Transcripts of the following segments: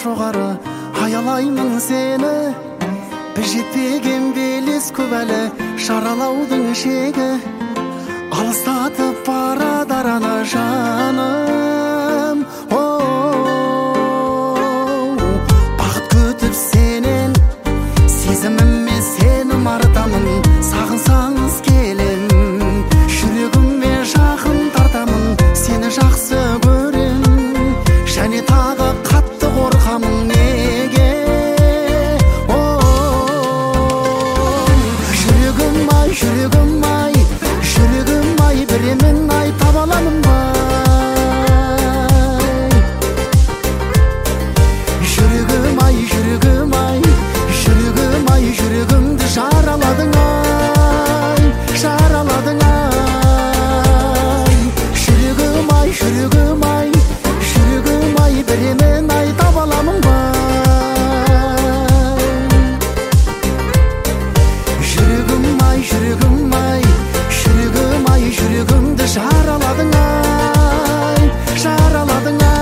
жоғары аялаймын сені. Біз жетпеген белес көп әлі, шаралаудың шегі алыстатып барады араны жаным. Бақыт күтіп сенен, сезіміме сенім артамын. Сағынсаңыз келем, жүрегіме жақын тартамын. Сені жақсы көрем, және тағы қатты қорқамын. Неге? Жүрегім ай, жүрегім ай, жүрегім ай, біремен ай таба аламын ба? Жүрегім ай, жүрегім ай, жүрегім ай, жүрегімді жараладың ай, жараладың ай. Жүрегім ай, жүрегім ай, жүрегім ай, біремен ай таба аламын ба? Жүрегім ай, жүрегім ай, жүрегім ай, жүрегімді жараладың ай, жараладың ай.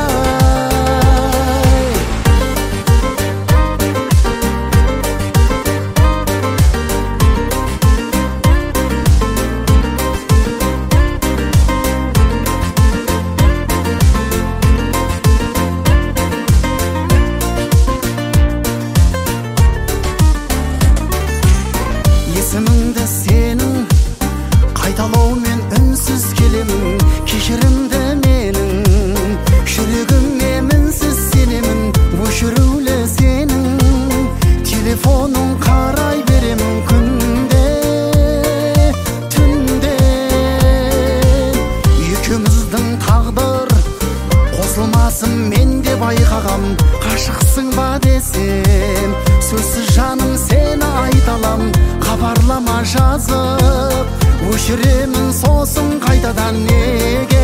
Есіміңді сенің қайталаумен үнсіз келемін. Кешірімді менің жүрегіме мінсіз сенемін. Өшірулі сенің телефоның қарай беремін күнде түнде. Екеуміздің тағдыр қосылмасын мен де байқағам. Қашықсың ба десем, сөзсіз жаным сені айталам. Хабарлама жазып өшіремін сосын қайтадан. Неге?